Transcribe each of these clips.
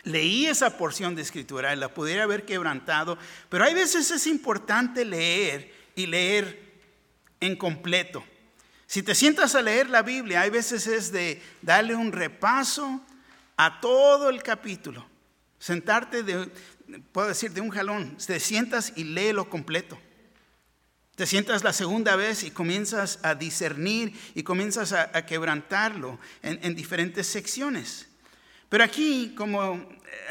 leí esa porción de escritura y la pudiera haber quebrantado, pero hay veces es importante leer y leer en completo. Si te sientas a leer la Biblia, hay veces es de darle un repaso a todo el capítulo. Sentarte, puedo decir de un jalón, te sientas y léelo completo. Te sientas la segunda vez y comienzas a discernir y comienzas a quebrantarlo en diferentes secciones. Pero aquí, como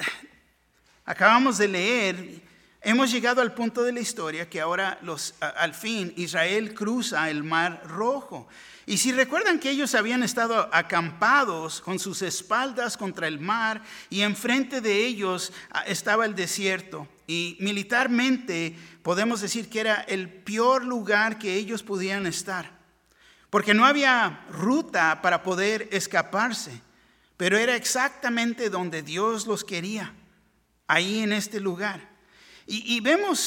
acabamos de leer, hemos llegado al punto de la historia que ahora al fin Israel cruza el Mar Rojo. Y si recuerdan que ellos habían estado acampados con sus espaldas contra el mar y enfrente de ellos estaba el desierto. Y militarmente podemos decir que era el peor lugar que ellos podían estar. Porque no había ruta para poder escaparse. Pero era exactamente donde Dios los quería. Ahí en este lugar. Y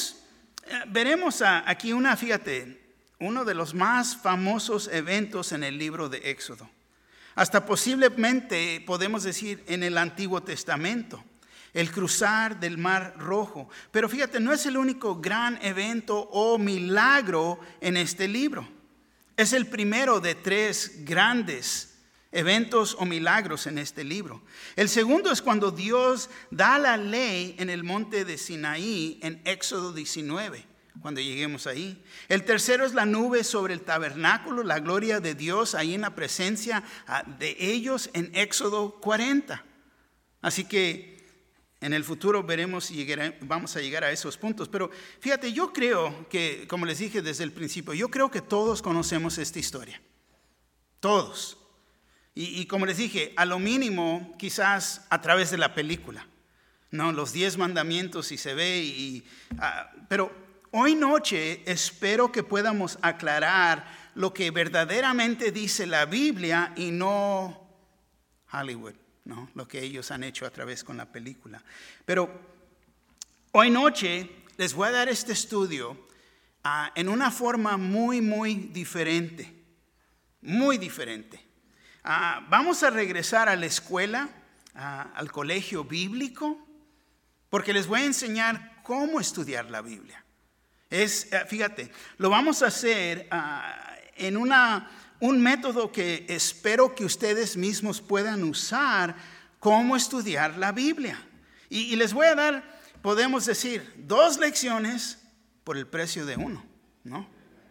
veremos aquí uno de los más famosos eventos en el libro de Éxodo. Hasta posiblemente podemos decir en el Antiguo Testamento, el cruzar del Mar Rojo. Pero fíjate, no es el único gran evento o milagro en este libro. Es el primero de 3 grandes eventos o milagros en este libro. El segundo es cuando Dios da la ley en el monte de Sinaí en Éxodo 19, cuando lleguemos ahí. El tercero es la nube sobre el tabernáculo, la gloria de Dios ahí en la presencia de ellos en Éxodo 40. Así que en el futuro veremos si vamos a llegar a esos puntos. Pero fíjate, yo creo que, como les dije desde el principio, yo creo que todos conocemos esta historia. Todos. Y como les dije, a lo mínimo quizás a través de la película, ¿no? Los 10 mandamientos y se ve. Pero hoy noche espero que podamos aclarar lo que verdaderamente dice la Biblia y no Hollywood, ¿no? Lo que ellos han hecho a través con la película. Pero hoy noche les voy a dar este estudio en una forma muy, muy diferente. Muy diferente. Vamos a regresar a la escuela, al colegio bíblico, porque les voy a enseñar cómo estudiar la Biblia. Fíjate, lo vamos a hacer en un método que espero que ustedes mismos puedan usar, cómo estudiar la Biblia. Y les voy a dar, podemos decir, 2 lecciones por el precio de 1, ¿no?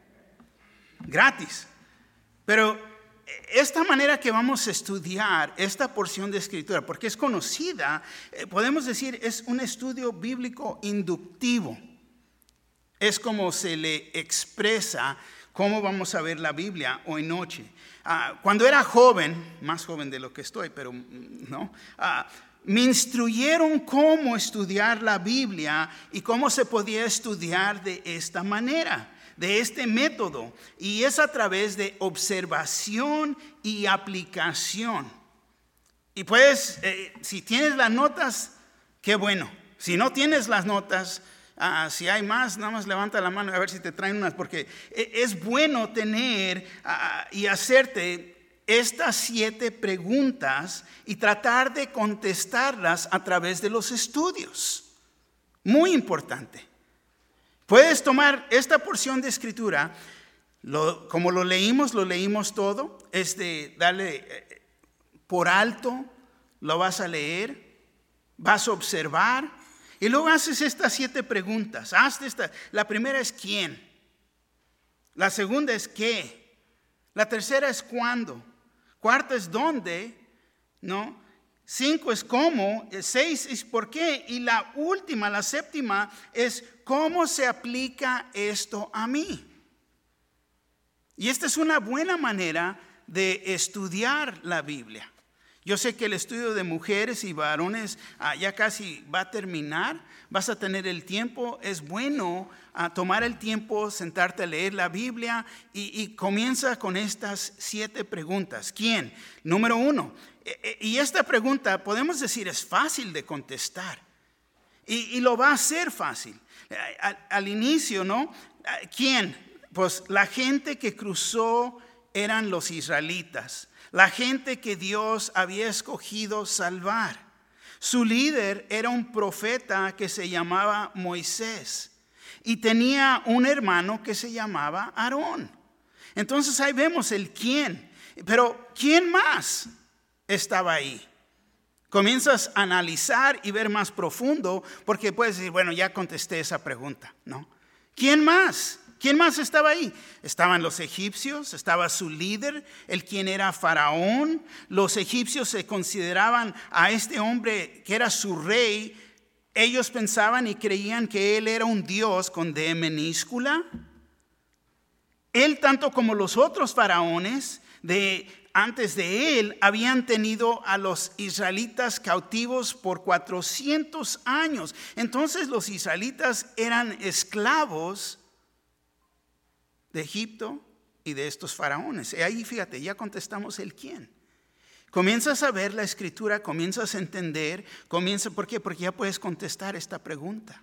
Gratis. Pero esta manera que vamos a estudiar esta porción de escritura, porque es conocida, podemos decir, es un estudio bíblico inductivo. Es como se le expresa cómo vamos a ver la Biblia hoy noche. Cuando era joven, más joven de lo que estoy, pero no, me instruyeron cómo estudiar la Biblia y cómo se podía estudiar de esta manera, de este método, y es a través de observación y aplicación. Y pues, si tienes las notas, qué bueno. Si no tienes las notas, si hay más, nada más levanta la mano a ver si te traen unas, porque es bueno tener y hacerte estas 7 preguntas y tratar de contestarlas a través de los estudios. Muy importante. Puedes tomar esta porción de escritura, como lo leímos todo, es de darle por alto, lo vas a leer, vas a observar, y luego haces estas 7 preguntas. La primera es ¿quién? La segunda es ¿qué? La tercera es ¿cuándo? Cuarta es ¿dónde? ¿No? 5 es ¿cómo? 6 es ¿por qué? Y la última, la séptima, es ¿cómo se aplica esto a mí? Y esta es una buena manera de estudiar la Biblia. Yo sé que el estudio de mujeres y varones ya casi va a terminar. Vas a tener el tiempo. Es bueno tomar el tiempo, sentarte a leer la Biblia y comienza con estas 7 preguntas. ¿Quién? Número 1. Y esta pregunta podemos decir es fácil de contestar. Y lo va a hacer fácil. Al inicio, ¿no? ¿Quién? Pues la gente que cruzó eran los israelitas. La gente que Dios había escogido salvar. Su líder era un profeta que se llamaba Moisés y tenía un hermano que se llamaba Aarón. Entonces ahí vemos el quién. Pero ¿quién más estaba ahí? Comienzas a analizar y ver más profundo, porque puedes decir, bueno, ya contesté esa pregunta, ¿no? ¿Quién más? ¿Quién más estaba ahí? Estaban los egipcios, estaba su líder, el quien era Faraón. Los egipcios se consideraban a este hombre que era su rey. Ellos pensaban y creían que él era un dios con D minúscula. Él, tanto como los otros faraones antes de él, habían tenido a los israelitas cautivos por 400 años. Entonces los israelitas eran esclavos de Egipto y de estos faraones. Y ahí fíjate, ya contestamos el quién. Comienzas a ver la escritura, comienzas a entender, ¿por qué? Porque ya puedes contestar esta pregunta.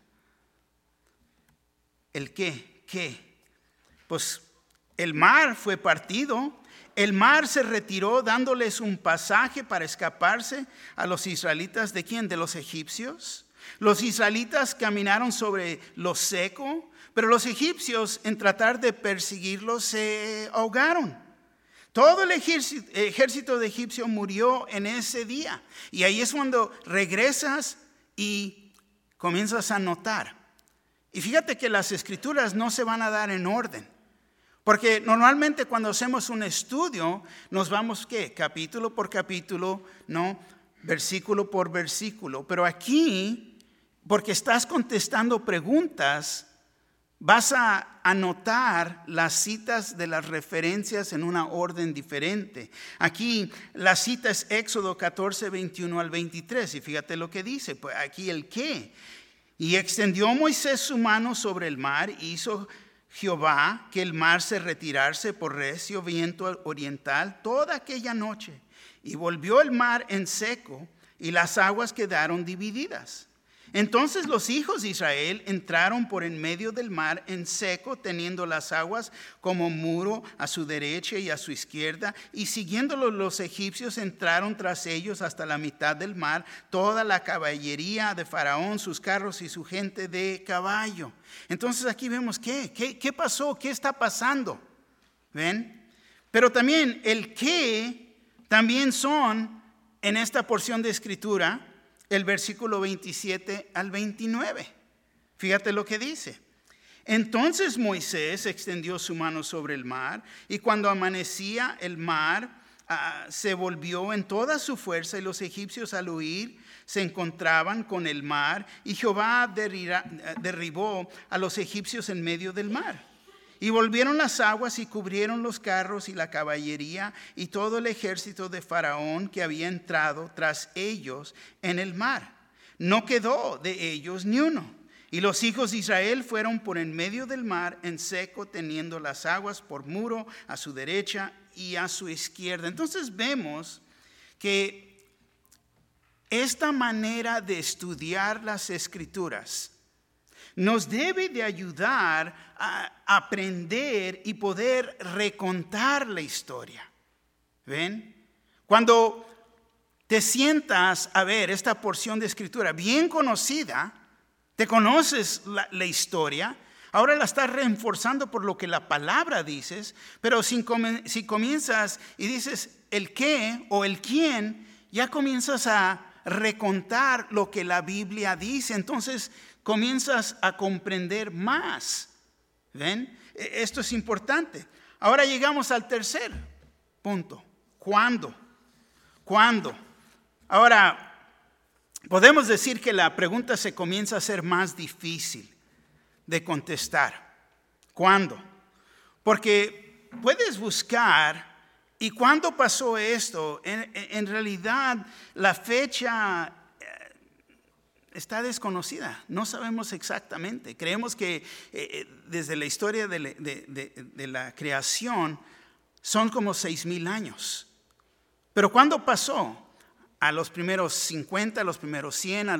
¿El qué? ¿Qué? Pues el mar fue partido, el mar se retiró dándoles un pasaje para escaparse a los israelitas. ¿De quién? De los egipcios. Los israelitas caminaron sobre lo seco, pero los egipcios en tratar de perseguirlos se ahogaron. Todo el ejército de egipcio murió en ese día. Y ahí es cuando regresas y comienzas a notar. Y fíjate que las escrituras no se van a dar en orden. Porque normalmente cuando hacemos un estudio nos vamos, ¿qué? Capítulo por capítulo, ¿no? Versículo por versículo. Pero aquí, porque estás contestando preguntas, vas a anotar las citas de las referencias en una orden diferente. Aquí la cita es Éxodo 14, 21 al 23. Y fíjate lo que dice, pues aquí el qué. Y extendió Moisés su mano sobre el mar y hizo Jehová que el mar se retirase por recio viento oriental toda aquella noche. Y volvió el mar en seco y las aguas quedaron divididas. Entonces los hijos de Israel entraron por en medio del mar en seco, teniendo las aguas como muro a su derecha y a su izquierda, y siguiéndolos los egipcios entraron tras ellos hasta la mitad del mar, toda la caballería de Faraón, sus carros y su gente de caballo. Entonces aquí vemos ¿qué pasó? ¿Qué está pasando? ¿Ven? Pero también el qué también son en esta porción de escritura el versículo 27 al 29. Fíjate lo que dice. Entonces Moisés extendió su mano sobre el mar, y cuando amanecía el mar se volvió en toda su fuerza, y los egipcios al huir se encontraban con el mar, y Jehová derribó a los egipcios en medio del mar. Y volvieron las aguas y cubrieron los carros y la caballería y todo el ejército de Faraón que había entrado tras ellos en el mar. No quedó de ellos ni uno. Y los hijos de Israel fueron por en medio del mar en seco, teniendo las aguas por muro a su derecha y a su izquierda. Entonces vemos que esta manera de estudiar las escrituras nos debe de ayudar a aprender y poder recontar la historia. ¿Ven? Cuando te sientas a ver esta porción de escritura bien conocida, te conoces la historia, ahora la estás reforzando por lo que la palabra dices, pero si comienzas y dices el qué o el quién, ya comienzas a recontar lo que la Biblia dice. Entonces comienzas a comprender más. ¿Ven? Esto es importante. Ahora llegamos al tercer punto. ¿Cuándo? ¿Cuándo? Ahora, podemos decir que la pregunta se comienza a ser más difícil de contestar. ¿Cuándo? Porque puedes buscar, ¿y cuándo pasó esto? En realidad, la fecha está desconocida, no sabemos exactamente. Creemos que desde la historia de la creación son como 6,000 años. Pero ¿cuándo pasó? A los primeros 50, a los primeros 100.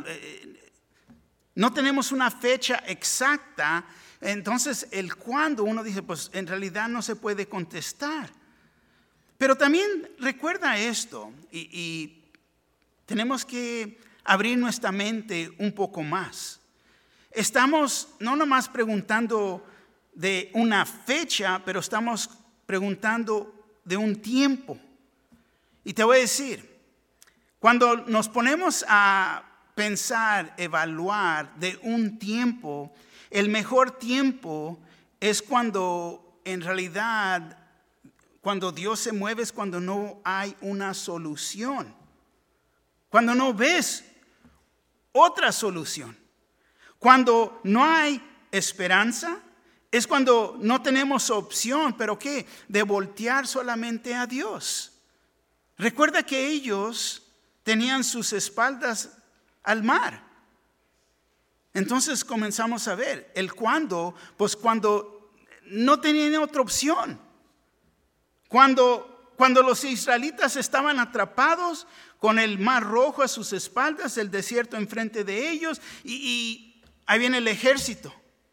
No tenemos una fecha exacta. Entonces el cuándo uno dice, pues en realidad no se puede contestar. Pero también recuerda esto y tenemos que abrir nuestra mente un poco más. Estamos no nomás preguntando de una fecha, pero estamos preguntando de un tiempo. Y te voy a decir, cuando nos ponemos a pensar, evaluar de un tiempo, el mejor tiempo es cuando en realidad, cuando Dios se mueve, es cuando no hay una solución. Cuando no ves otra solución. Cuando no hay esperanza, es cuando no tenemos opción, pero ¿qué? De voltear solamente a Dios. Recuerda que ellos tenían sus espaldas al mar. Entonces comenzamos a ver el cuándo, pues cuando no tenían otra opción. Cuando los israelitas estaban atrapados con el mar rojo a sus espaldas, el desierto enfrente de ellos, y ahí viene el ejército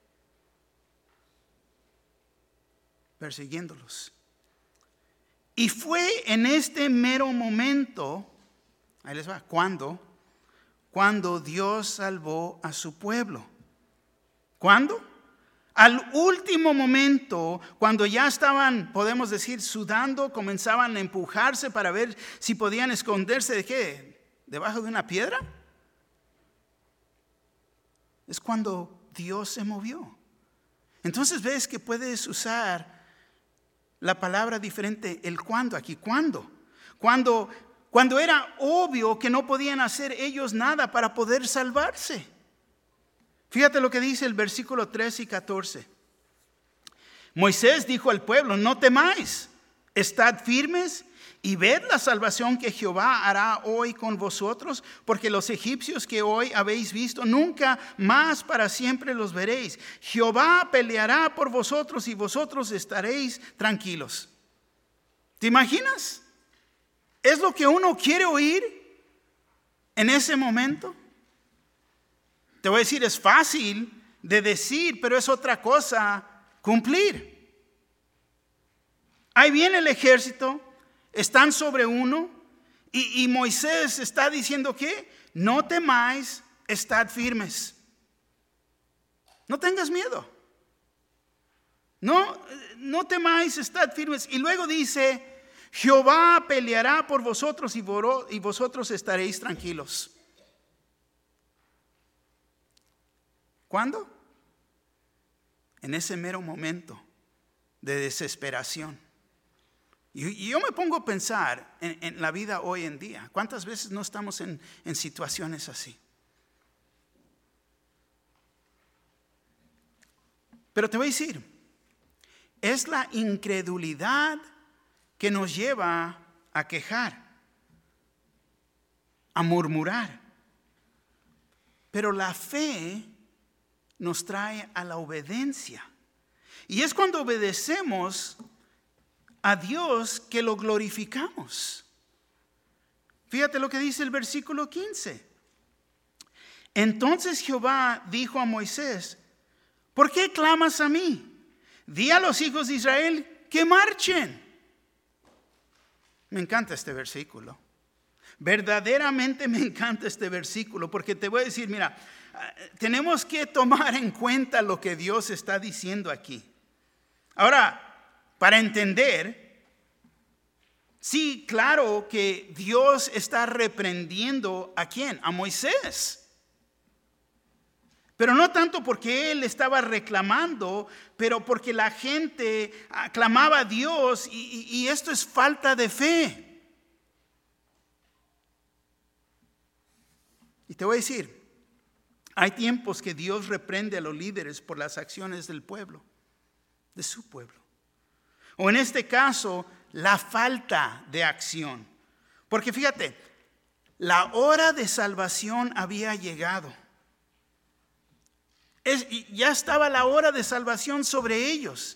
persiguiéndolos. Y fue en este mero momento, ahí les va, cuando Dios salvó a su pueblo. ¿Cuándo? Al último momento, cuando ya estaban, podemos decir, sudando, comenzaban a empujarse para ver si podían esconderse de qué, debajo de una piedra. Es cuando Dios se movió. Entonces ves que puedes usar la palabra diferente, el cuándo aquí. ¿Cuándo? Cuando era obvio que no podían hacer ellos nada para poder salvarse. Fíjate lo que dice el versículo 13 y 14. Moisés dijo al pueblo: no temáis, estad firmes y ved la salvación que Jehová hará hoy con vosotros, porque los egipcios que hoy habéis visto, nunca más para siempre los veréis. Jehová peleará por vosotros y vosotros estaréis tranquilos. ¿Te imaginas? ¿Es lo que uno quiere oír en ese momento? Te voy a decir, es fácil de decir, pero es otra cosa cumplir. Ahí viene el ejército, están sobre uno, y Moisés está diciendo que no temáis, estad firmes. No tengas miedo. No temáis, estad firmes. Y luego dice: Jehová peleará por vosotros y vosotros estaréis tranquilos. ¿Cuándo? En ese mero momento de desesperación. Y yo me pongo a pensar en la vida hoy en día. ¿Cuántas veces no estamos en situaciones así? Pero te voy a decir, es la incredulidad que nos lleva a quejar, a murmurar. Pero la fe nos trae a la obediencia. Y es cuando obedecemos a Dios que lo glorificamos. Fíjate lo que dice el versículo 15. Entonces Jehová dijo a Moisés: ¿por qué clamas a mí? Di a los hijos de Israel que marchen. Me encanta este versículo. Verdaderamente me encanta este versículo, porque te voy a decir, mira, tenemos que tomar en cuenta lo que Dios está diciendo aquí. Ahora, para entender, sí, claro que Dios está reprendiendo ¿a quién? A Moisés. Pero no tanto porque él estaba reclamando, pero porque la gente clamaba a Dios, y esto es falta de fe. Y te voy a decir, hay tiempos que Dios reprende a los líderes por las acciones del pueblo, de su pueblo. O en este caso, la falta de acción. Porque fíjate, la hora de salvación había llegado. Ya estaba la hora de salvación sobre ellos.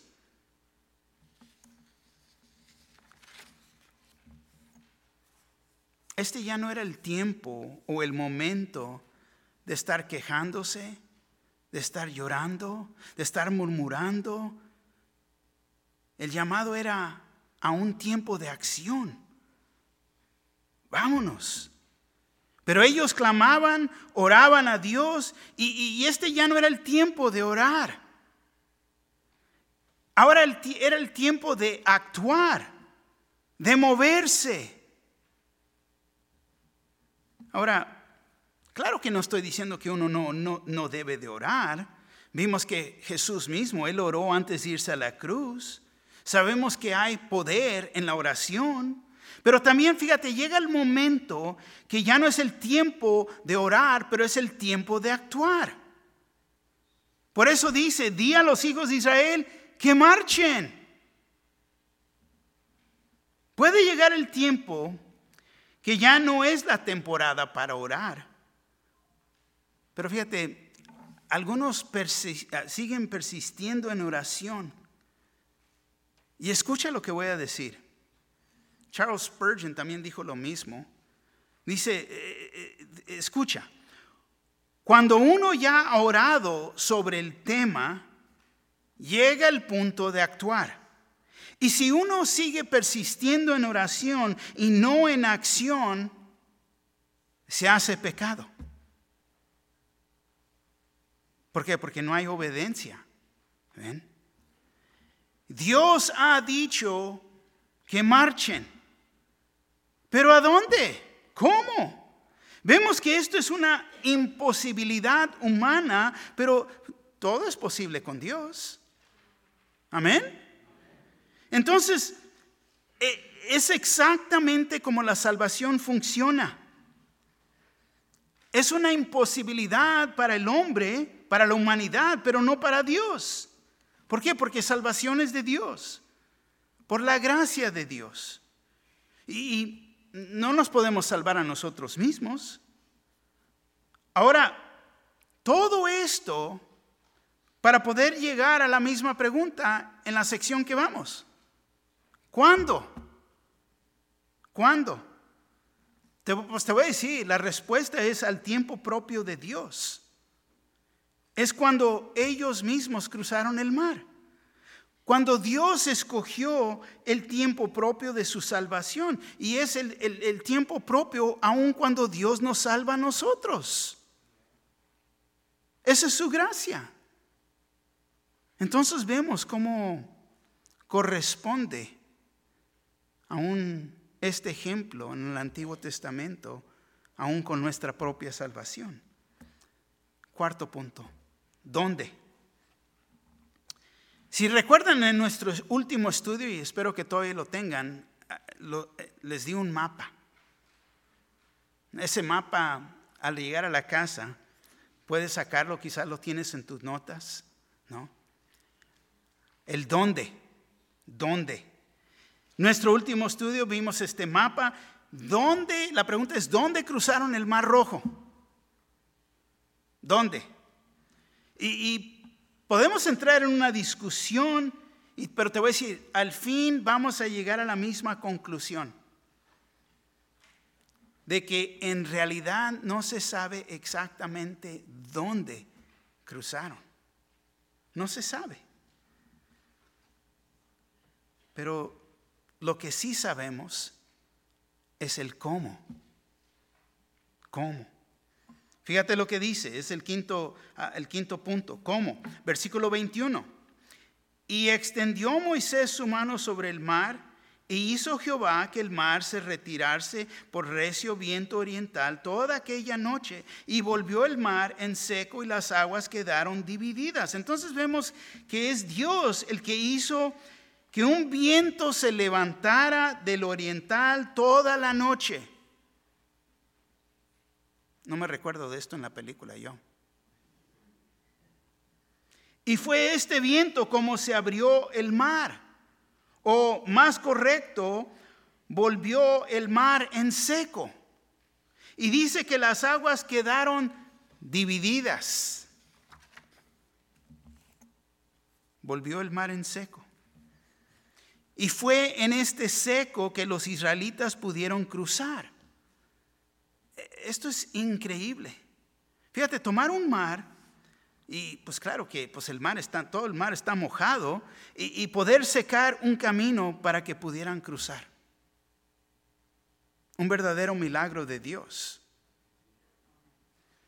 Este ya no era el tiempo o el momento de estar quejándose, de estar llorando, de estar murmurando. El llamado era a un tiempo de acción. Vámonos. Pero ellos clamaban, oraban a Dios y este ya no era el tiempo de orar. Ahora era el tiempo de actuar, de moverse. Ahora, claro que no estoy diciendo que uno no debe de orar. Vimos que Jesús mismo, Él oró antes de irse a la cruz. Sabemos que hay poder en la oración. Pero también, fíjate, llega el momento que ya no es el tiempo de orar, pero es el tiempo de actuar. Por eso dice, di a los hijos de Israel que marchen. Puede llegar el tiempo que ya no es la temporada para orar. Pero fíjate, algunos siguen persistiendo en oración. Y escucha lo que voy a decir. Charles Spurgeon también dijo lo mismo. Dice, escucha, cuando uno ya ha orado sobre el tema, llega el punto de actuar. Y si uno sigue persistiendo en oración y no en acción, se hace pecado. ¿Por qué? Porque no hay obediencia. ¿Ven? Dios ha dicho que marchen. ¿Pero a dónde? ¿Cómo? Vemos que esto es una imposibilidad humana, pero todo es posible con Dios. Amén. Entonces, es exactamente como la salvación funciona. Es una imposibilidad para el hombre, para la humanidad, pero no para Dios. ¿Por qué? Porque salvación es de Dios, por la gracia de Dios. Y no nos podemos salvar a nosotros mismos. Ahora, todo esto para poder llegar a la misma pregunta en la sección que vamos. ¿Cuándo? ¿Cuándo? Pues te voy a decir, la respuesta es al tiempo propio de Dios. Es cuando ellos mismos cruzaron el mar. Cuando Dios escogió el tiempo propio de su salvación. Y es el tiempo propio aun cuando Dios nos salva a nosotros. Esa es su gracia. Entonces vemos cómo corresponde aún este ejemplo en el Antiguo Testamento, aún con nuestra propia salvación. Cuarto punto. ¿Dónde? Si recuerdan en nuestro último estudio, y espero que todavía lo tengan, les di un mapa. Ese mapa, al llegar a la casa, puedes sacarlo, quizás lo tienes en tus notas, ¿no? El dónde. Nuestro último estudio vimos este mapa. ¿Dónde? La pregunta es, ¿dónde cruzaron el Mar Rojo? ¿Dónde? Y podemos entrar en una discusión, pero te voy a decir, al fin vamos a llegar a la misma conclusión. De que en realidad no se sabe exactamente dónde cruzaron. No se sabe. Pero lo que sí sabemos es el cómo. ¿Cómo? Fíjate lo que dice, es el quinto punto. ¿Cómo? Versículo 21. Y extendió Moisés su mano sobre el mar, e hizo Jehová que el mar se retirase por recio viento oriental toda aquella noche, y volvió el mar en seco y las aguas quedaron divididas. Entonces vemos que es Dios el que hizo que un viento se levantara del oriental toda la noche. No me recuerdo de esto en la película yo. Y fue este viento como se abrió el mar. O más correcto, volvió el mar en seco. Y dice que las aguas quedaron divididas. Volvió el mar en seco. Y fue en este seco que los israelitas pudieron cruzar. Esto es increíble. Fíjate, tomar un mar, y pues claro que pues todo el mar está mojado, y poder secar un camino para que pudieran cruzar. Un verdadero milagro de Dios.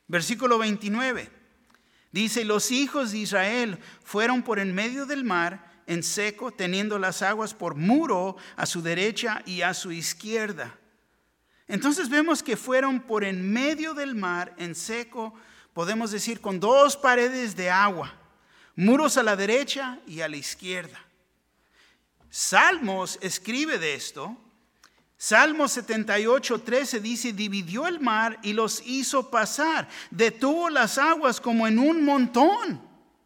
Versículo 29. Dice, los hijos de Israel fueron por en medio del mar en seco, teniendo las aguas por muro a su derecha y a su izquierda. Entonces vemos que fueron por en medio del mar en seco, podemos decir con dos paredes de agua, muros a la derecha y a la izquierda. Salmos escribe de esto. Salmos 78:13 dice, dividió el mar y los hizo pasar, detuvo las aguas como en un montón.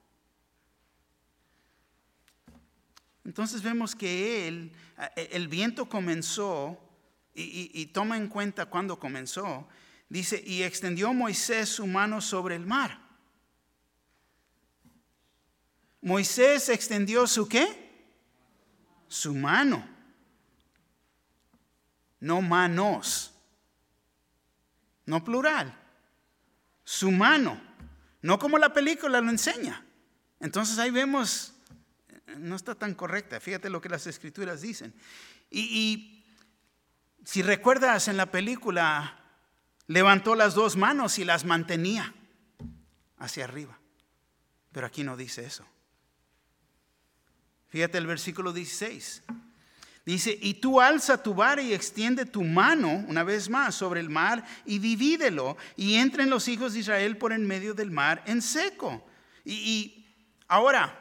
Entonces vemos que el viento comenzó, y toma en cuenta cuándo comenzó. Dice, y extendió Moisés su mano sobre el mar. Moisés extendió su ¿qué? Su mano. No manos. No plural. Su mano. No como la película lo enseña. Entonces ahí vemos, no está tan correcta. Fíjate lo que las escrituras dicen. Y si recuerdas en la película, levantó las dos manos y las mantenía hacia arriba. Pero aquí no dice eso. Fíjate el versículo 16. Dice, y tú alza tu vara y extiende tu mano, una vez más, sobre el mar y divídelo, y entren los hijos de Israel por en medio del mar en seco. Y ahora,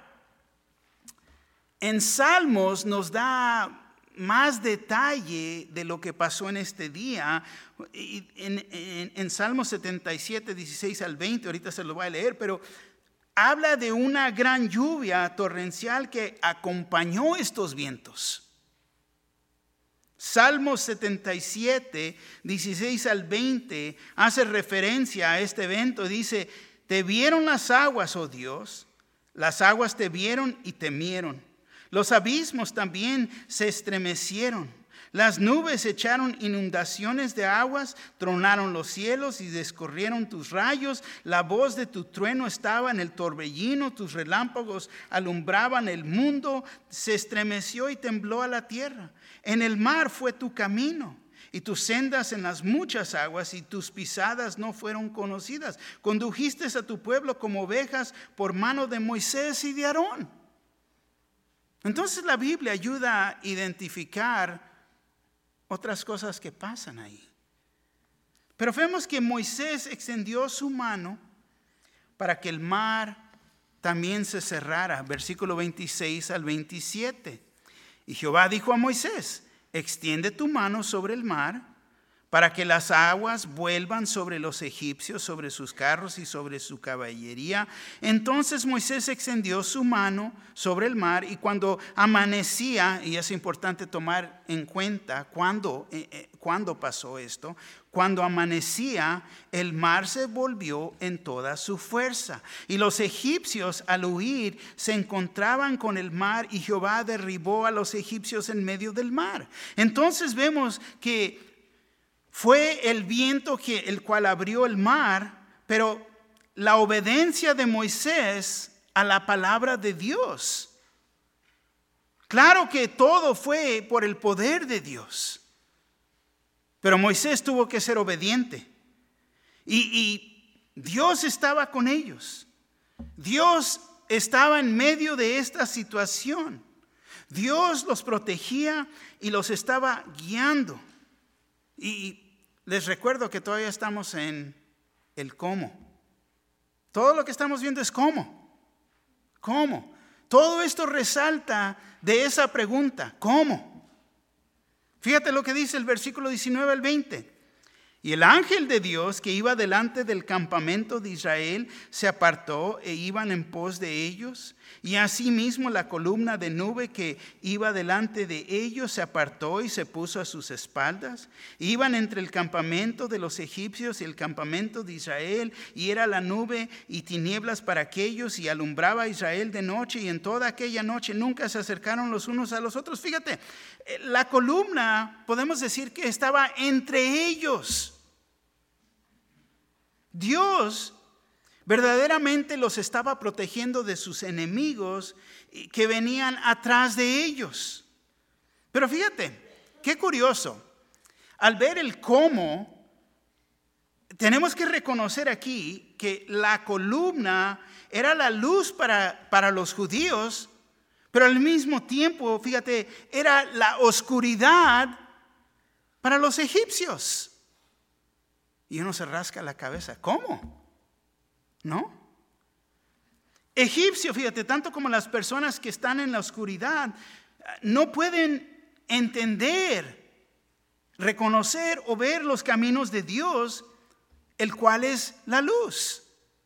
en Salmos nos da más detalle de lo que pasó en este día. En Salmos 77, 16 al 20, ahorita se lo voy a leer, pero habla de una gran lluvia torrencial que acompañó estos vientos. Salmos 77, 16 al 20 hace referencia a este evento. Dice, te vieron las aguas, oh Dios, las aguas te vieron y temieron. Los abismos también se estremecieron. Las nubes echaron inundaciones de aguas, tronaron los cielos y descorrieron tus rayos. La voz de tu trueno estaba en el torbellino, tus relámpagos alumbraban el mundo. Se estremeció y tembló a la tierra. En el mar fue tu camino, y tus sendas en las muchas aguas, y tus pisadas no fueron conocidas. Condujiste a tu pueblo como ovejas por mano de Moisés y de Aarón. Entonces la Biblia ayuda a identificar otras cosas que pasan ahí. Pero vemos que Moisés extendió su mano para que el mar también se cerrara. Versículo 26 al 27. Y Jehová dijo a Moisés, extiende tu mano sobre el mar para que las aguas vuelvan sobre los egipcios, sobre sus carros y sobre su caballería. Entonces Moisés extendió su mano sobre el mar, y cuando amanecía, y es importante tomar en cuenta cuándo pasó esto, cuando amanecía, el mar se volvió en toda su fuerza. Y los egipcios al huir se encontraban con el mar, y Jehová derribó a los egipcios en medio del mar. Entonces vemos que fue el viento el cual abrió el mar, pero la obediencia de Moisés a la palabra de Dios. Claro que todo fue por el poder de Dios, pero Moisés tuvo que ser obediente. Y Dios estaba con ellos. Dios estaba en medio de esta situación. Dios los protegía y los estaba guiando. Y les recuerdo que todavía estamos en el cómo. Todo lo que estamos viendo es cómo. ¿Cómo? Todo esto resalta de esa pregunta, ¿cómo? Fíjate lo que dice el versículo 19 al 20. Y el ángel de Dios que iba delante del campamento de Israel se apartó e iban en pos de ellos. Y asimismo la columna de nube que iba delante de ellos se apartó y se puso a sus espaldas. Iban entre el campamento de los egipcios y el campamento de Israel, y era la nube y tinieblas para aquellos, y alumbraba a Israel de noche, y en toda aquella noche nunca se acercaron los unos a los otros. Fíjate, la columna podemos decir que estaba entre ellos. Dios verdaderamente los estaba protegiendo de sus enemigos que venían atrás de ellos. Pero fíjate, qué curioso. Al ver el cómo, tenemos que reconocer aquí que la columna era la luz para los judíos, pero al mismo tiempo, fíjate, era la oscuridad para los egipcios. Y uno se rasca la cabeza. ¿Cómo? ¿No? Egipcio, fíjate, tanto como las personas que están en la oscuridad, no pueden entender, reconocer o ver los caminos de Dios, el cual es la luz.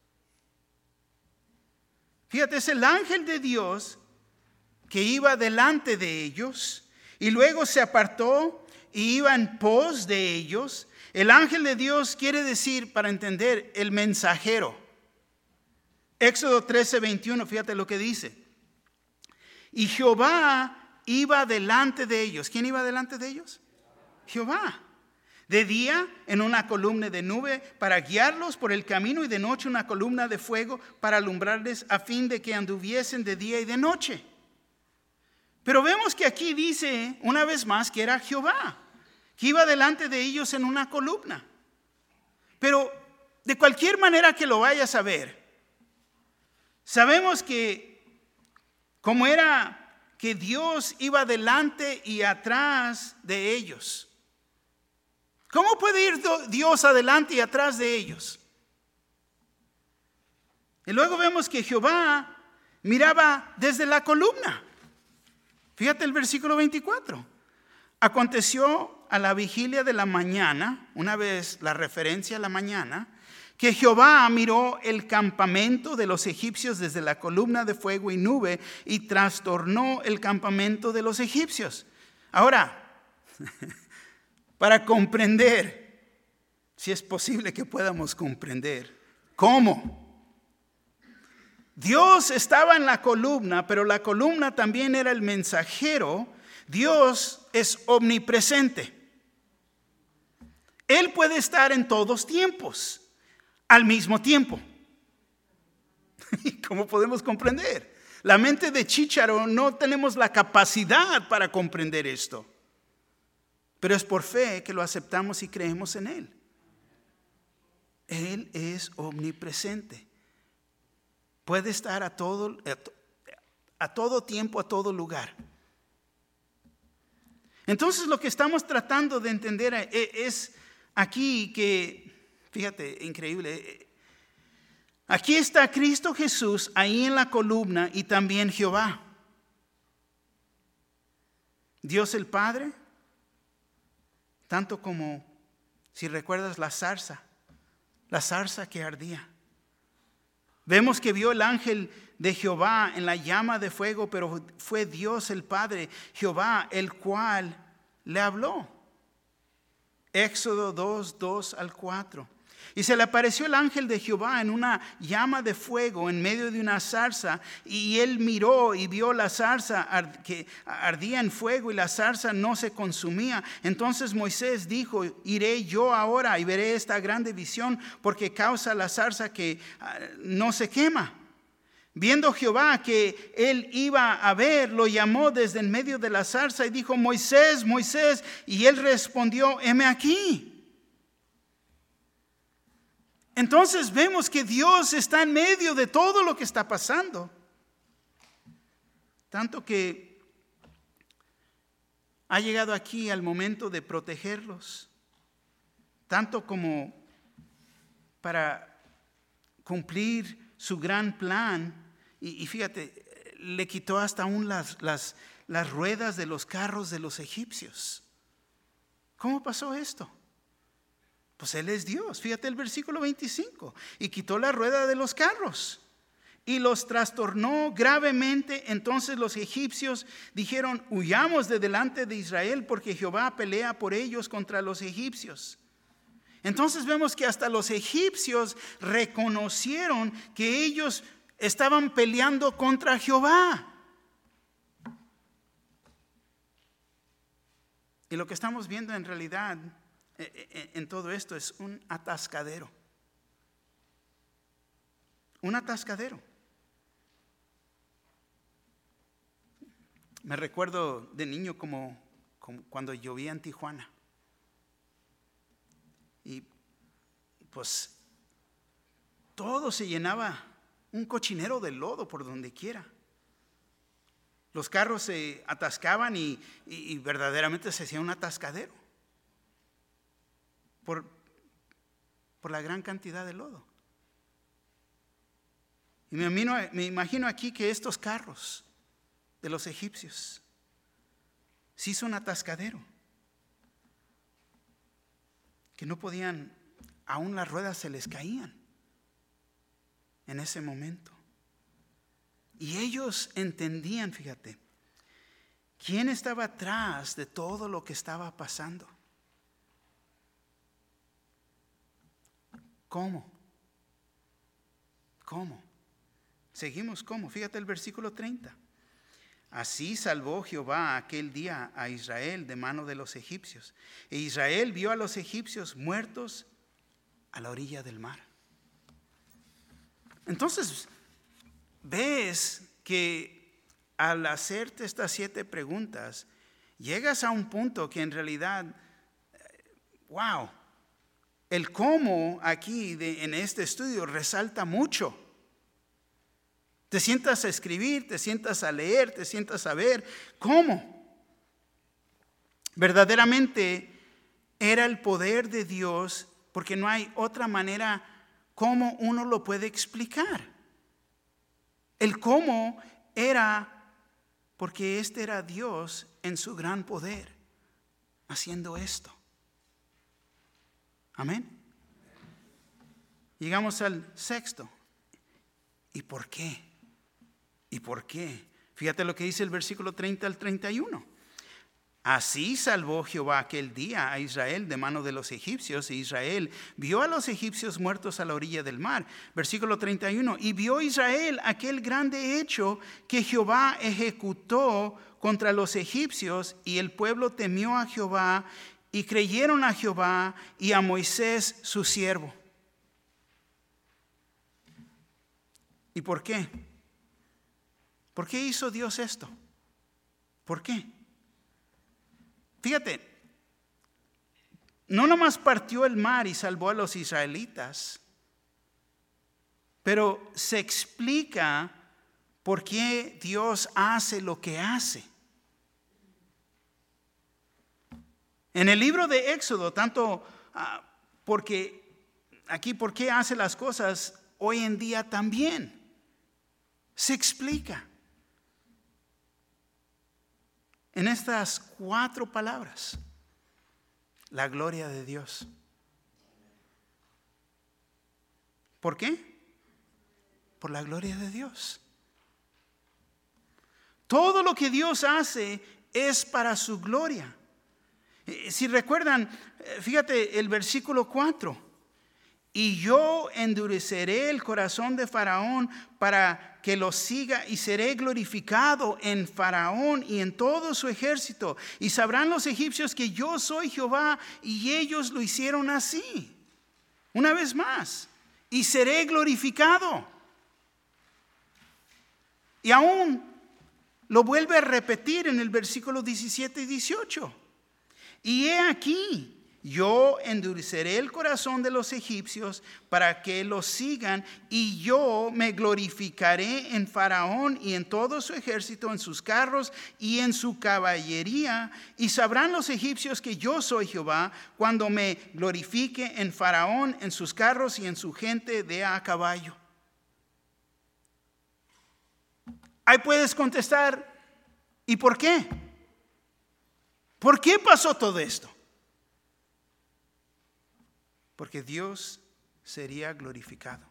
Fíjate, es el ángel de Dios que iba delante de ellos y luego se apartó y iba en pos de ellos. El ángel de Dios quiere decir, para entender, el mensajero. Éxodo 13:21, fíjate lo que dice. Y Jehová iba delante de ellos. ¿Quién iba delante de ellos? Jehová. De día en una columna de nube para guiarlos por el camino, y de noche una columna de fuego para alumbrarles, a fin de que anduviesen de día y de noche. Pero vemos que aquí dice una vez más que era Jehová, que iba delante de ellos en una columna. Pero de cualquier manera que lo vayas a ver, sabemos que como era que Dios iba delante y atrás de ellos. ¿Cómo puede ir Dios adelante y atrás de ellos? Y luego vemos que Jehová miraba desde la columna. Fíjate el versículo 24. Aconteció a la vigilia de la mañana, una vez la referencia a la mañana, que Jehová miró el campamento de los egipcios desde la columna de fuego y nube y trastornó el campamento de los egipcios. Ahora, para comprender, si es posible que podamos comprender, ¿cómo? Dios estaba en la columna, pero la columna también era el mensajero. Dios es omnipresente. Él puede estar en todos tiempos, al mismo tiempo. ¿Cómo podemos comprender? La mente de chícharo no tenemos la capacidad para comprender esto. Pero es por fe que lo aceptamos y creemos en Él. Él es omnipresente. Puede estar a todo tiempo, a todo lugar. Entonces lo que estamos tratando de entender es aquí que, fíjate, increíble. Aquí está Cristo Jesús ahí en la columna y también Jehová. Dios el Padre. Tanto como, si recuerdas, la zarza que ardía. Vemos que vio el ángel de Jehová en la llama de fuego, pero fue Dios el Padre, Jehová, el cual le habló. Éxodo 2:2-4. Y se le apareció el ángel de Jehová en una llama de fuego en medio de una zarza. Y él miró y vio la zarza que ardía en fuego y la zarza no se consumía. Entonces Moisés dijo: iré yo ahora y veré esta grande visión, porque causa la zarza que no se quema. Viendo Jehová que él iba a ver, lo llamó desde en medio de la zarza y dijo: Moisés, Moisés. Y él respondió: heme aquí. Entonces vemos que Dios está en medio de todo lo que está pasando. Tanto que ha llegado aquí al momento de protegerlos. Tanto como para cumplir su gran plan. Y fíjate, le quitó hasta aún las ruedas de los carros de los egipcios. ¿Cómo pasó esto? Pues Él es Dios. Fíjate el versículo 25. Y quitó la rueda de los carros y los trastornó gravemente. Entonces los egipcios dijeron: huyamos de delante de Israel, porque Jehová pelea por ellos contra los egipcios. Entonces vemos que hasta los egipcios reconocieron que ellos estaban peleando contra Jehová. Y lo que estamos viendo en realidad en todo esto es un atascadero. Un atascadero. Me recuerdo de niño como cuando llovía en Tijuana. Y pues todo se llenaba, un cochinero de lodo por donde quiera. Los carros se atascaban y verdaderamente se hacía un atascadero por la gran cantidad de lodo. Y me imagino aquí que estos carros de los egipcios se hizo un atascadero, que no podían, aún las ruedas se les caían en ese momento. Y ellos entendían, fíjate, quién estaba atrás de todo lo que estaba pasando. ¿Cómo? Seguimos cómo. Fíjate el versículo 30. Así salvó Jehová aquel día a Israel de mano de los egipcios. E Israel vio a los egipcios muertos a la orilla del mar. Entonces, ves que al hacerte estas 7 preguntas, llegas a un punto que en realidad, wow, el cómo aquí en este estudio resalta mucho. Te sientas a escribir, te sientas a leer, te sientas a ver cómo. Verdaderamente era el poder de Dios, porque no hay otra manera como uno lo puede explicar. El cómo era porque este era Dios en su gran poder haciendo esto. Amén. Llegamos al 6. ¿Y por qué? ¿Y por qué? Fíjate lo que dice el versículo 30 al 31. Así salvó Jehová aquel día a Israel de mano de los egipcios, e Israel vio a los egipcios muertos a la orilla del mar. Versículo 31. Y vio Israel aquel grande hecho que Jehová ejecutó contra los egipcios, y el pueblo temió a Jehová, y creyeron a Jehová y a Moisés su siervo. ¿Y por qué? ¿Por qué hizo Dios esto? ¿Por qué? Fíjate, no nomás partió el mar y salvó a los israelitas, pero se explica por qué Dios hace lo que hace. En el libro de Éxodo, tanto porque aquí por qué hace las cosas hoy en día también, se explica en estas 4 palabras: la gloria de Dios. ¿Por qué? Por la gloria de Dios. Todo lo que Dios hace es para su gloria. Si recuerdan, fíjate el versículo 4. Y yo endureceré el corazón de Faraón para que lo siga, y seré glorificado en Faraón y en todo su ejército. Y sabrán los egipcios que yo soy Jehová, y ellos lo hicieron así. Una vez más, y seré glorificado. Y aún lo vuelve a repetir en el versículo 17 y 18. Y he aquí, yo endureceré el corazón de los egipcios para que los sigan, y yo me glorificaré en Faraón y en todo su ejército, en sus carros y en su caballería. Y sabrán los egipcios que yo soy Jehová cuando me glorifique en Faraón, en sus carros y en su gente de a caballo. Ahí puedes contestar, ¿y por qué? ¿Por qué pasó todo esto? Porque Dios sería glorificado.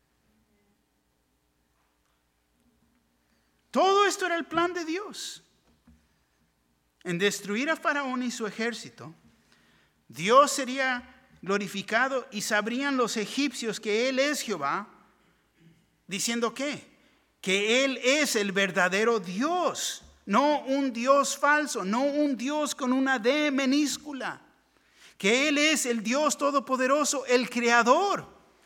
Todo esto era el plan de Dios. En destruir a Faraón y su ejército, Dios sería glorificado, y sabrían los egipcios que Él es Jehová, diciendo ¿qué? Que Él es el verdadero Dios, no un Dios falso, no un Dios con una D minúscula. Que Él es el Dios todopoderoso, el creador.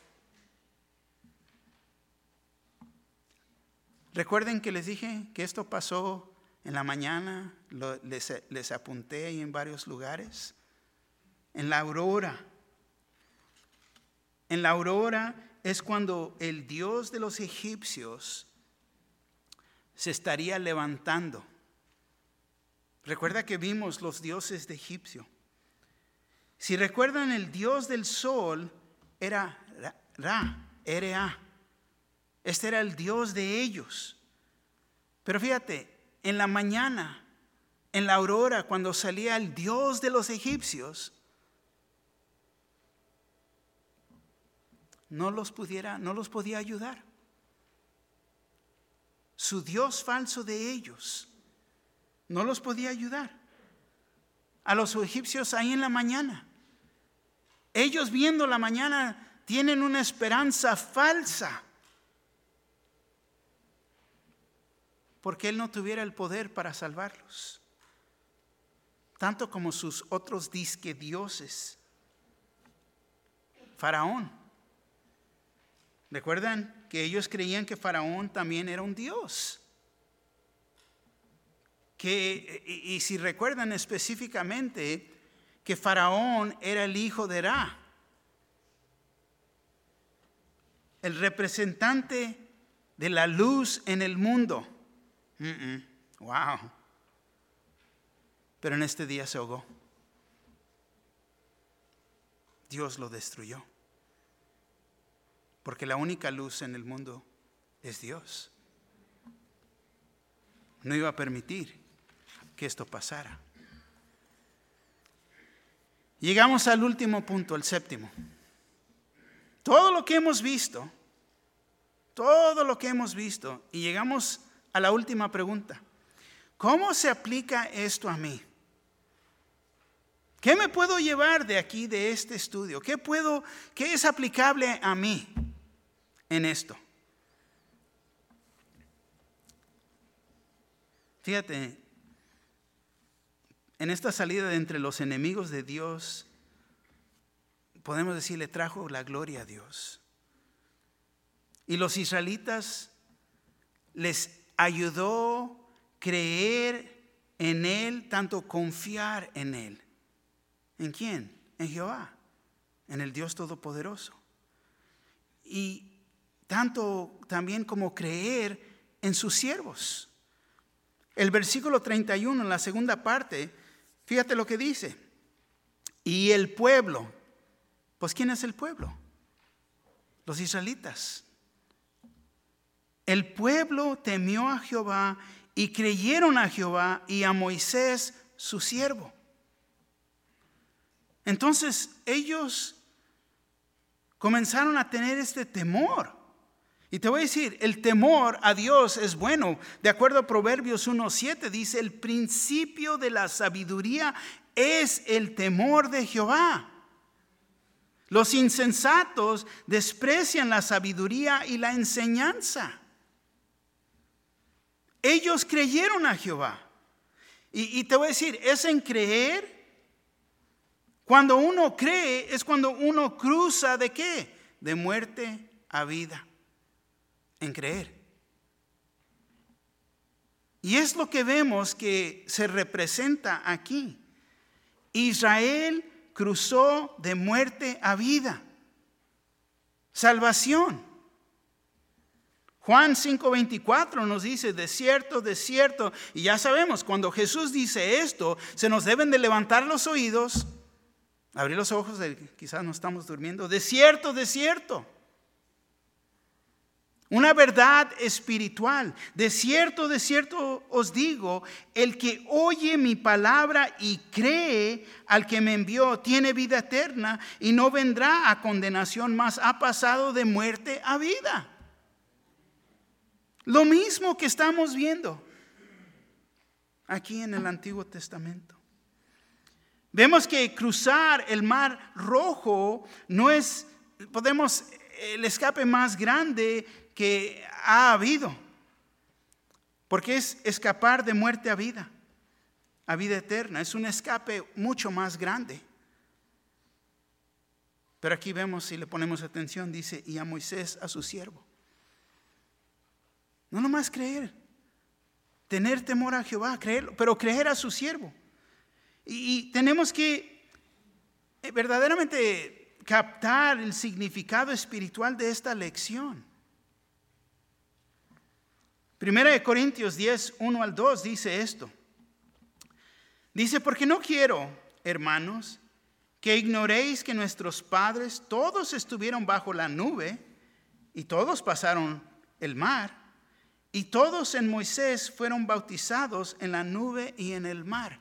Recuerden que les dije que esto pasó en la mañana, les apunté ahí en varios lugares. En la aurora, en la aurora es cuando el Dios de los egipcios se estaría levantando. Recuerda que vimos los dioses de Egipcio. Si recuerdan, el dios del sol era Ra, R-A. Este era el dios de ellos. Pero fíjate, en la mañana, en la aurora, cuando salía el dios de los egipcios, no los podía ayudar. Su dios falso de ellos no los podía ayudar. A los egipcios ahí en la mañana, ellos viendo la mañana tienen una esperanza falsa, porque él no tuviera el poder para salvarlos, tanto como sus otros disque dioses. Faraón. ¿Recuerdan que ellos creían que Faraón también era un dios? Y si recuerdan específicamente que Faraón era el hijo de Ra, el representante de la luz en el mundo. Wow. Pero en este día se ahogó. Dios lo destruyó. Porque la única luz en el mundo es Dios. No iba a permitir que esto pasara. Llegamos al último punto, el séptimo. Todo lo que hemos visto, y llegamos a la última pregunta. ¿Cómo se aplica esto a mí? ¿Qué me puedo llevar de aquí, de este estudio? ¿Qué es aplicable a mí en esto? Fíjate, en esta salida de entre los enemigos de Dios, podemos decir, le trajo la gloria a Dios. Y los israelitas les ayudó creer en Él, tanto confiar en Él. ¿En quién? En Jehová, en el Dios Todopoderoso. Y tanto también como creer en sus siervos. El versículo 31, en la segunda parte, fíjate lo que dice. Y el pueblo, pues ¿quién es el pueblo? Los israelitas. El pueblo temió a Jehová y creyeron a Jehová y a Moisés su siervo. Entonces ellos comenzaron a tener este temor. Y te voy a decir, el temor a Dios es bueno. De acuerdo a Proverbios 1:7 dice, el principio de la sabiduría es el temor de Jehová. Los insensatos desprecian la sabiduría y la enseñanza. Ellos creyeron a Jehová. Y te voy a decir, es en creer. Cuando uno cree es cuando uno cruza ¿de qué? De muerte a vida. En creer. Y es lo que vemos que se representa aquí. Israel cruzó de muerte a vida. Salvación. Juan 5:24 nos dice, de cierto, y ya sabemos, cuando Jesús dice esto, se nos deben de levantar los oídos, abrir los ojos, quizás no estamos durmiendo, de cierto. Una verdad espiritual. De cierto os digo, el que oye mi palabra y cree al que me envió, tiene vida eterna y no vendrá a condenación, mas ha pasado de muerte a vida. Lo mismo que estamos viendo aquí en el Antiguo Testamento. Vemos que cruzar el Mar Rojo no es, el escape más grande que ha habido, porque es escapar de muerte a vida eterna. Es un escape mucho más grande. Pero aquí vemos, si le ponemos atención, dice, y a Moisés, a su siervo. No nomás creer, tener temor a Jehová, creerlo, pero creer a su siervo. Y tenemos que verdaderamente captar el significado espiritual de esta lección. 1 Corintios 10, 1 al 2 dice esto. Dice, porque no quiero, hermanos, que ignoréis que nuestros padres todos estuvieron bajo la nube y todos pasaron el mar y todos en Moisés fueron bautizados en la nube y en el mar.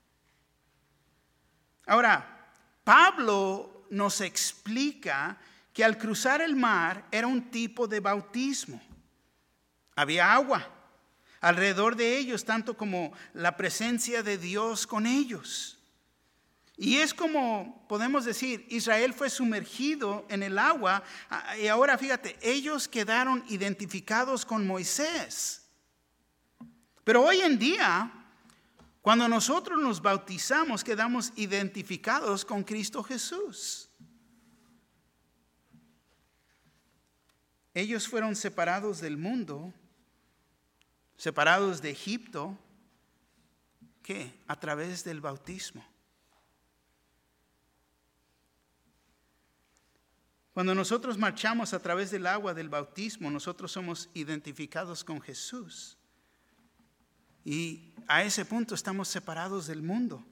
Ahora, Pablo nos explica que al cruzar el mar era un tipo de bautismo. Había agua alrededor de ellos, tanto como la presencia de Dios con ellos. Y es como podemos decir, Israel fue sumergido en el agua y ahora fíjate, ellos quedaron identificados con Moisés. Pero hoy en día, cuando nosotros nos bautizamos, quedamos identificados con Cristo Jesús. Ellos fueron separados del mundo, separados de Egipto, ¿qué? A través del bautismo. Cuando nosotros marchamos a través del agua del bautismo, nosotros somos identificados con Jesús. Y a ese punto estamos separados del mundo.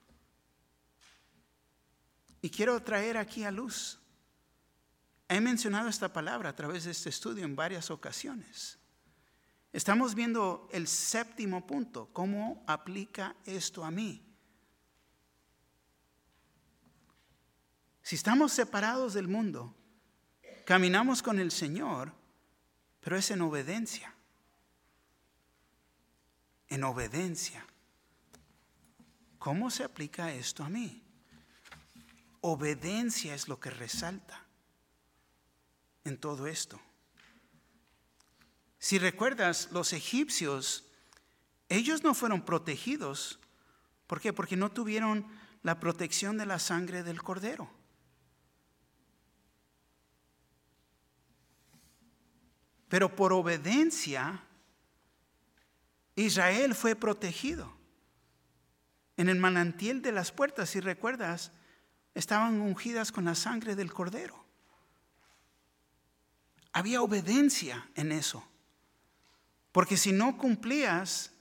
Y quiero traer aquí a luz. He mencionado esta palabra a través de este estudio en varias ocasiones. Estamos viendo el séptimo punto. ¿Cómo aplica esto a mí? Si estamos separados del mundo, caminamos con el Señor, pero es en obediencia. En obediencia. ¿Cómo se aplica esto a mí? Obediencia es lo que resalta en todo esto. Si recuerdas, los egipcios, ellos no fueron protegidos. ¿Por qué? Porque no tuvieron la protección de la sangre del cordero. Pero por obediencia, Israel fue protegido. En el manantial de las puertas, si recuerdas, estaban ungidas con la sangre del cordero. Había obediencia en eso. Porque si no cumplías,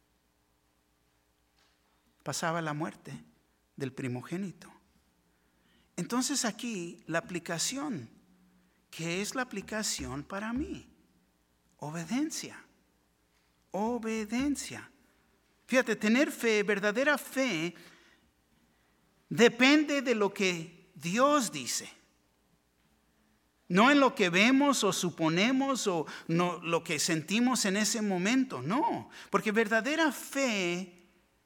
pasaba la muerte del primogénito. Entonces aquí la aplicación, ¿qué es la aplicación para mí? Obediencia. Obediencia. Fíjate, tener fe, verdadera fe, depende de lo que Dios dice. No en lo que vemos o suponemos o no, lo que sentimos en ese momento. No, porque verdadera fe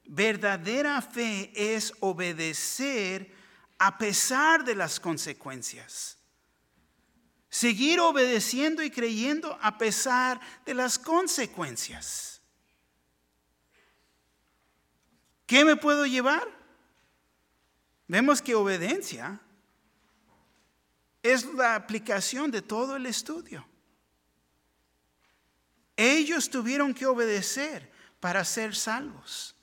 es obedecer a pesar de las consecuencias. Seguir obedeciendo y creyendo a pesar de las consecuencias. ¿Qué me puedo llevar? Vemos que obediencia es la aplicación de todo el estudio. Ellos tuvieron que obedecer para ser salvos.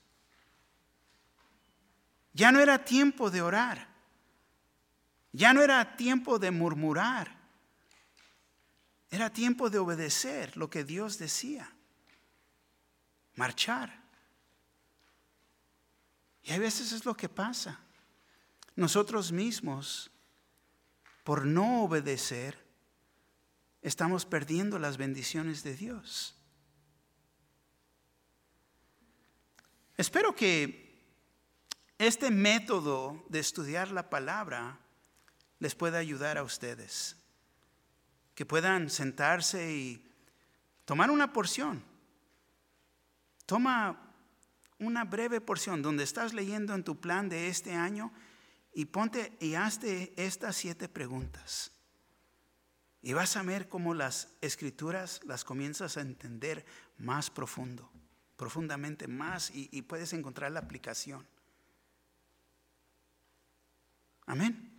Ya no era tiempo de orar. Ya no era tiempo de murmurar. Era tiempo de obedecer lo que Dios decía. Marchar. Y a veces es lo que pasa. Nosotros mismos, por no obedecer, estamos perdiendo las bendiciones de Dios. Espero que este método de estudiar la palabra les pueda ayudar a ustedes. Que puedan sentarse y tomar una porción. Toma una breve porción donde estás leyendo en tu plan de este año y ponte y hazte estas 7 preguntas. Y vas a ver cómo las escrituras las comienzas a entender más profundamente más y puedes encontrar la aplicación. Amén.